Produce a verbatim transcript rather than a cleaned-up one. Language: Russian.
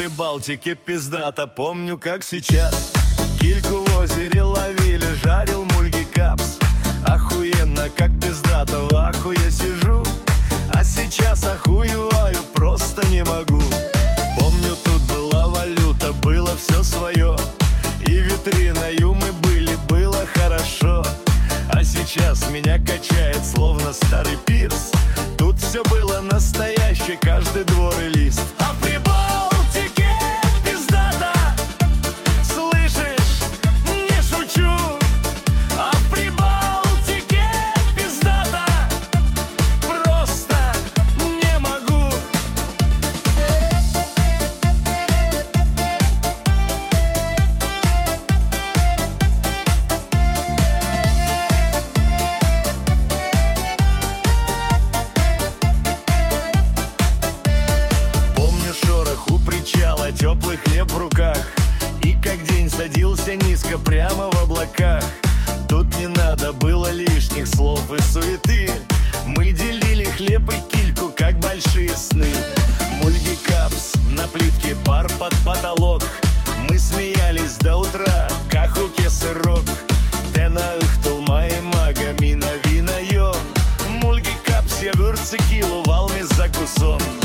Прибалтике пиздата, помню как сейчас. Кильку в озере ловили, жарил мульгикапс. Охуенно, как пиздата, в ахуе сижу. А сейчас охуеваю, просто не могу. Помню, тут была валюта, было все свое. И витриною мы были, было хорошо. А сейчас меня качает, словно старый пирс. Тут все было настоящее, каждый двор и лист. А в Прибалтике пиздата, слышишь, не шучу. А в Прибалтике пиздата, просто не могу. Теплый хлеб в руках, и как день садился низко прямо в облаках. Тут не надо было лишних слов и суеты. Мы делили хлеб и кильку, как большие сны. Мульгикапс, на плитке пар под потолок. Мы смеялись до утра, как у сырок. Тена ыхтулмай магамина винайом. Мульгикапс, я вырцы килу, валми за кусон.